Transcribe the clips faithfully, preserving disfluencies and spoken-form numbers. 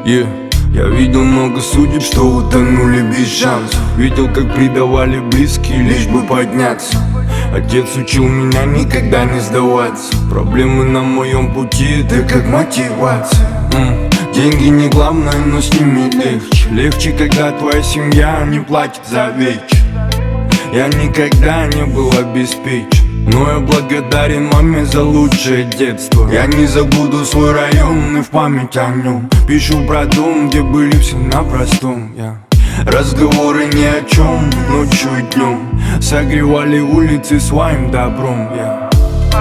Yeah. Я видел много судеб, что утонули без шансов. Видел, как предавали близкие, лишь бы подняться. Отец учил меня никогда не сдаваться. Проблемы на моем пути, это как мотивация. М. Деньги не главное, но с ними легче. Легче, когда твоя семья не платит за вечер. Я никогда не был обеспечен, но я благодарен маме за лучшее детство. Я не забуду свой район и в память о нем пишу про дом, где были все на простом. yeah. Разговоры ни о чем, ночью и днем согревали улицы своим добром. yeah.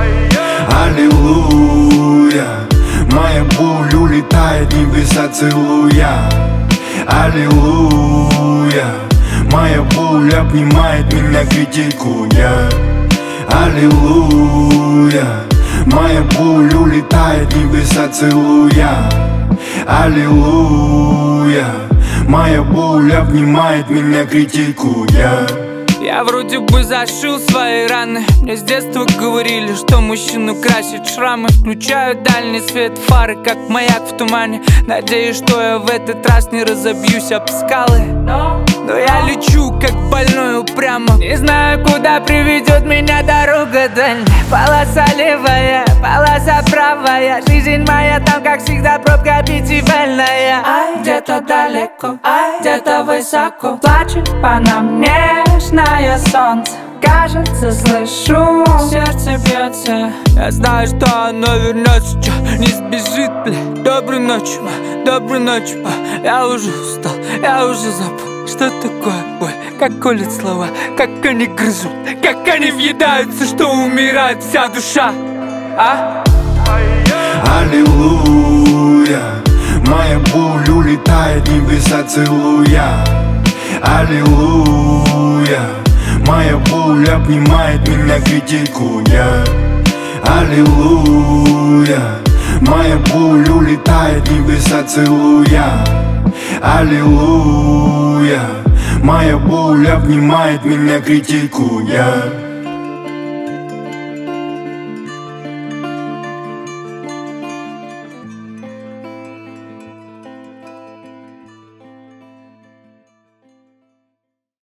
Аллилуйя, моя боль улетает, небеса целуя. Аллилуйя, моя боль обнимает меня, критикуя. Аллилуйя, моя боль улетает, небеса целуя. Аллилуйя, моя боль обнимает меня, критикуя. Я вроде бы зашил свои раны. Мне с детства говорили, что мужчину красят шрамы. Включаю дальний свет фары, как маяк в тумане. Надеюсь, что я в этот раз не разобьюсь об скалы. Но я лечу, как больной упрямо. Не знаю, куда приведет меня дорога дальняя. Полоса левая, полоса правая. Жизнь моя там, как всегда, пробка пятивальная. Где-то далеко, где-то высоко плачет по нам нежное солнце. Кажется, слышу, сердце бьется. Я знаю, что оно вернется, чё, не сбежит, бля. Доброй ночи, ма, доброй ночи, ма. Я уже устал, я уже забыл, что такое боль. Как колят слова, как они грызут, как они въедаются, что умирает вся душа. А? Аллилуйя, моя боль улетает, небеса целуя. Аллилуйя, моя боль обнимает меня, критикуя. Аллилуйя, моя боль улетает, небеса целуя. Аллилуйя, моя боль обнимает меня, критикуя.